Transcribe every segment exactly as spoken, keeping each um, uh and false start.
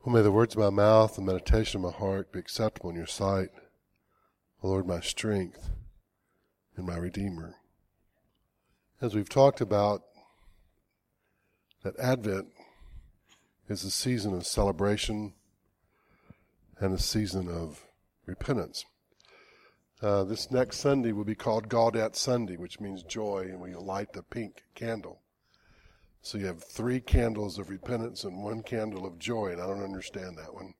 Oh, may the words of my mouth and meditation of my heart be acceptable in your sight, O Lord, my strength and my Redeemer. As we've talked about, that Advent is a season of celebration and a season of repentance. Uh, this next Sunday will be called Gaudete Sunday, which means joy, and we light the pink candle. So you have three candles of repentance and one candle of joy, and I don't understand that one.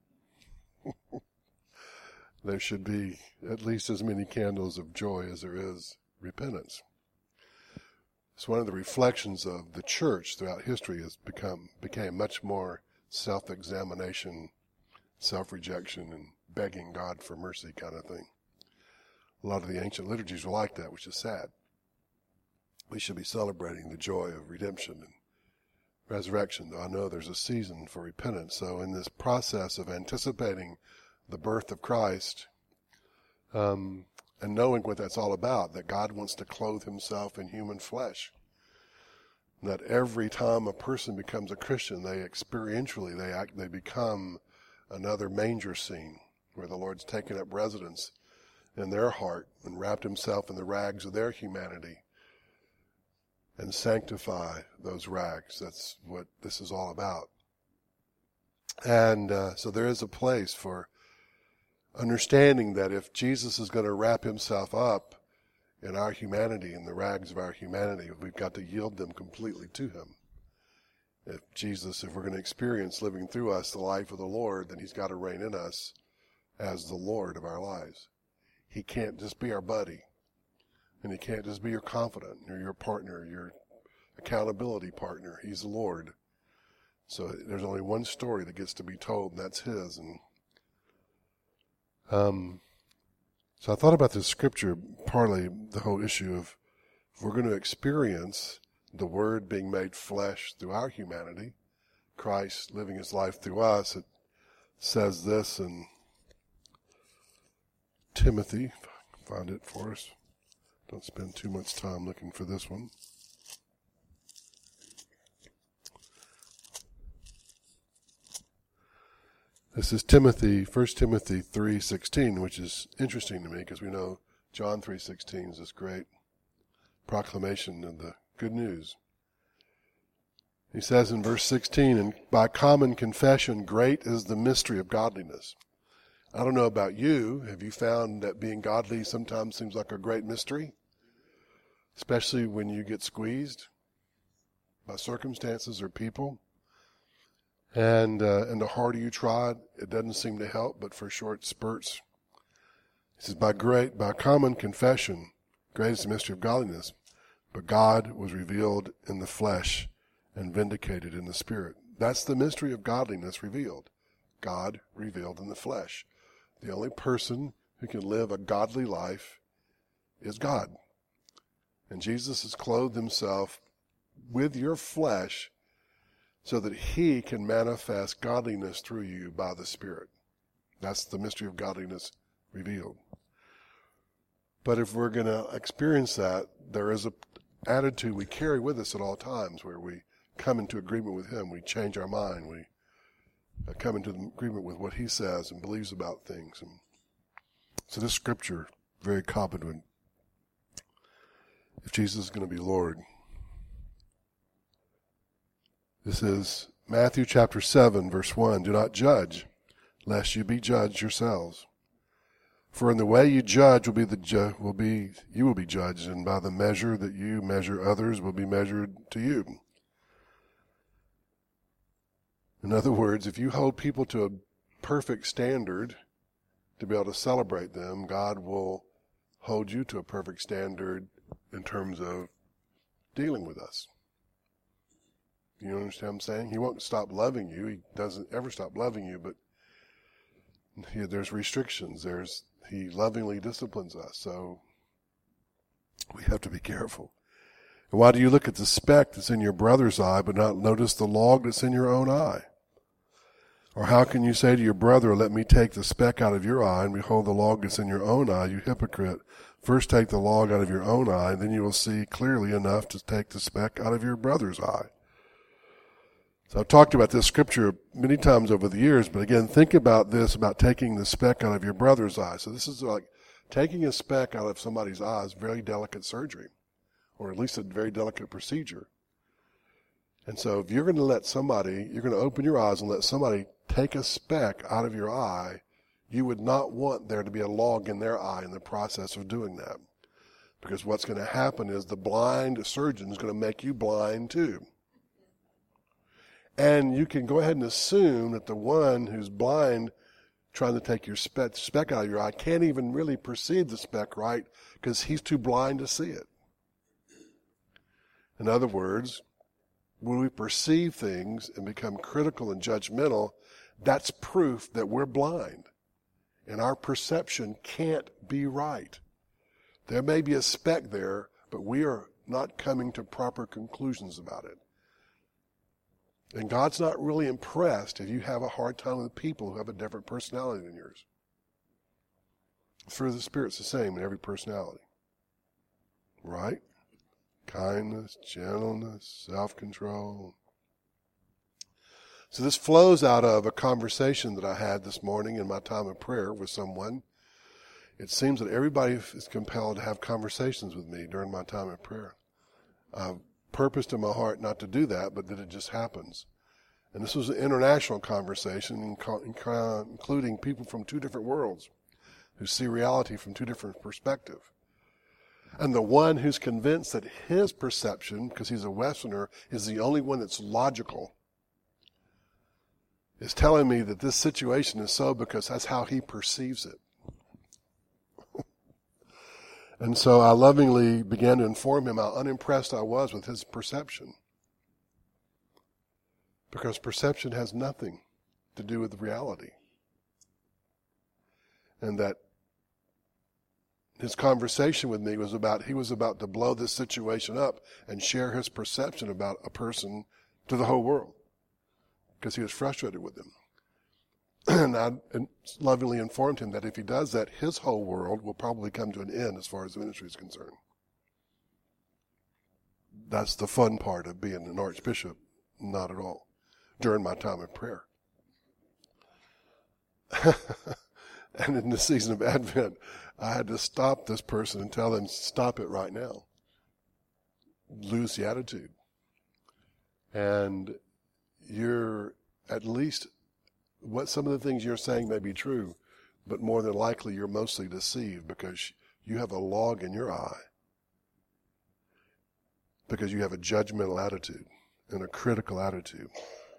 There should be at least as many candles of joy as there is repentance. It's one of the reflections of the church throughout history has become became much more self-examination, self-rejection, and begging God for mercy kind of thing. A lot of the ancient liturgies were like that, which is sad. We should be celebrating the joy of redemption and resurrection, though I know there's a season for repentance. So in this process of anticipating the birth of Christ, um, and knowing what that's all about, that God wants to clothe himself in human flesh, that every time a person becomes a Christian, they experientially, they act, they become another manger scene where the Lord's taken up residence in their heart and wrapped himself in the rags of their humanity and sanctify those rags. That's what this is all about. And uh, so there is a place for understanding that if Jesus is going to wrap himself up in our humanity, in the rags of our humanity, we've got to yield them completely to him. If Jesus, if we're going to experience living through us the life of the Lord, then he's got to reign in us as the Lord of our lives. He can't just be our buddy. And he can't just be your confidant or your partner, your accountability partner. He's the Lord. So there's only one story that gets to be told, and that's his. And um, so I thought about this scripture, partly the whole issue of if we're going to experience the Word being made flesh through our humanity, Christ living his life through us, it says this in Timothy, if I can find it for us. Don't spend too much time looking for this one. This is Timothy, First Timothy three sixteen, which is interesting to me because we know John three sixteen is this great proclamation of the good news. He says in verse sixteen, "And by common confession, great is the mystery of godliness." I don't know about you. Have you found that being godly sometimes seems like a great mystery? Especially when you get squeezed by circumstances or people. And uh, and the harder you try, it doesn't seem to help, but for short spurts. He says, by great, by common confession, great is the mystery of godliness, but God was revealed in the flesh and vindicated in the spirit. That's the mystery of godliness revealed. God revealed in the flesh. The only person who can live a godly life is God. And Jesus has clothed himself with your flesh so that he can manifest godliness through you by the Spirit. That's the mystery of godliness revealed. But if we're going to experience that, there is an attitude we carry with us at all times where we come into agreement with him, we change our mind, we come into agreement with what he says and believes about things. And so this scripture, very competent. If Jesus is going to be Lord. This is Matthew chapter seven, verse one. "Do not judge, lest you be judged yourselves. For in the way you judge will be the ju- will be you will be judged, and by the measure that you measure others will be measured to you." In other words, if you hold people to a perfect standard to be able to celebrate them, God will hold you to a perfect standard in terms of dealing with us. You understand what I'm saying? He won't stop loving you. He doesn't ever stop loving you, but he, there's restrictions. There's he lovingly disciplines us, so we have to be careful. And why do you look at the speck that's in your brother's eye but not notice the log that's in your own eye? Or how can you say to your brother, "Let me take the speck out of your eye, and behold the log that's in your own eye, you hypocrite? First take the log out of your own eye, and then you will see clearly enough to take the speck out of your brother's eye." So I've talked about this scripture many times over the years, but again, think about this, about taking the speck out of your brother's eye. So this is like taking a speck out of somebody's eye is very delicate surgery, or at least a very delicate procedure. And so if you're going to let somebody, you're going to open your eyes and let somebody take a speck out of your eye, you would not want there to be a log in their eye in the process of doing that. Because what's going to happen is the blind surgeon is going to make you blind too. And you can go ahead and assume that the one who's blind trying to take your speck, speck out of your eye can't even really perceive the speck right because he's too blind to see it. In other words, when we perceive things and become critical and judgmental, that's proof that we're blind. And our perception can't be right. There may be a speck there, but we are not coming to proper conclusions about it. And God's not really impressed if you have a hard time with people who have a different personality than yours. The fruit of the Spirit's the same in every personality. Right? Kindness, gentleness, self-control. So this flows out of a conversation that I had this morning in my time of prayer with someone. It seems that everybody is compelled to have conversations with me during my time of prayer. I've purposed in my heart not to do that, but that it just happens. And this was an international conversation, including people from two different worlds who see reality from two different perspectives. And the one who's convinced that his perception, because he's a Westerner, is the only one that's logical, is telling me that this situation is so because that's how he perceives it. And so I lovingly began to inform him how unimpressed I was with his perception. Because perception has nothing to do with reality. And that his conversation with me was about, he was about to blow this situation up and share his perception about a person to the whole world. Because he was frustrated with them. And I lovingly informed him that if he does that, his whole world will probably come to an end as far as the ministry is concerned. That's the fun part of being an archbishop. Not at all. During my time of prayer. And in the season of Advent, I had to stop this person and tell them, stop it right now. Lose the attitude. And you're at least, what some of the things you're saying may be true, but more than likely you're mostly deceived because you have a log in your eye. Because you have a judgmental attitude and a critical attitude.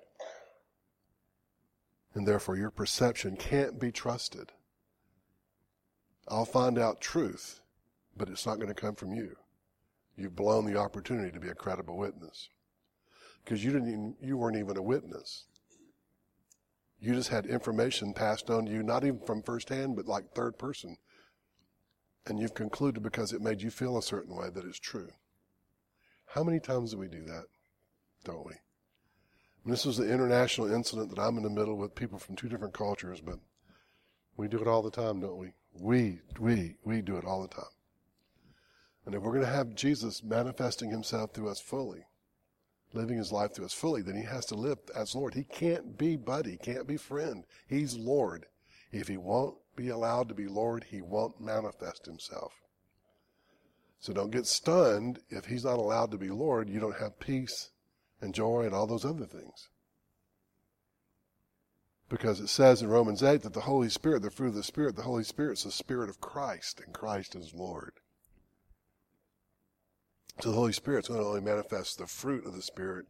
And therefore your perception can't be trusted. I'll find out truth, but it's not going to come from you. You've blown the opportunity to be a credible witness. Because you didn't even, you weren't even a witness. You just had information passed on to you, not even from firsthand, but like third person. And you've concluded because it made you feel a certain way that it's true. How many times do we do that? Don't we? And this was an international incident that I'm in the middle with people from two different cultures, but we do it all the time, don't we? We, we, we do it all the time. And if we're going to have Jesus manifesting himself through us fully, living his life through us fully, then he has to live as Lord. He can't be buddy, can't be friend. He's Lord. If he won't be allowed to be Lord, he won't manifest himself. So don't get stunned if he's not allowed to be Lord. You don't have peace and joy and all those other things. Because it says in Romans eight that the Holy Spirit, the fruit of the Spirit, the Holy Spirit is the Spirit of Christ, and Christ is Lord. So the Holy Spirit's going to only manifest the fruit of the Spirit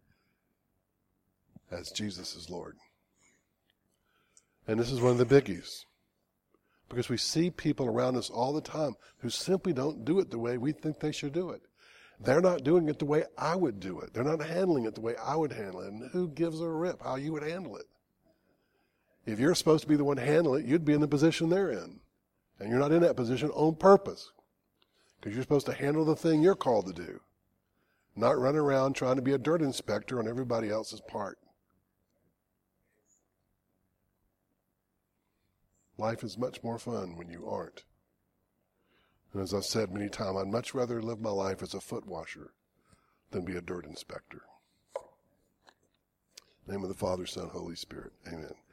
as Jesus is Lord. And this is one of the biggies. Because we see people around us all the time who simply don't do it the way we think they should do it. They're not doing it the way I would do it. They're not handling it the way I would handle it. And who gives a rip how you would handle it? If you're supposed to be the one to handle it, you'd be in the position they're in. And you're not in that position on purpose. Because you're supposed to handle the thing you're called to do. Not run around trying to be a dirt inspector on everybody else's part. Life is much more fun when you aren't. And as I've said many times, I'd much rather live my life as a foot washer than be a dirt inspector. In the name of the Father, Son, Holy Spirit. Amen.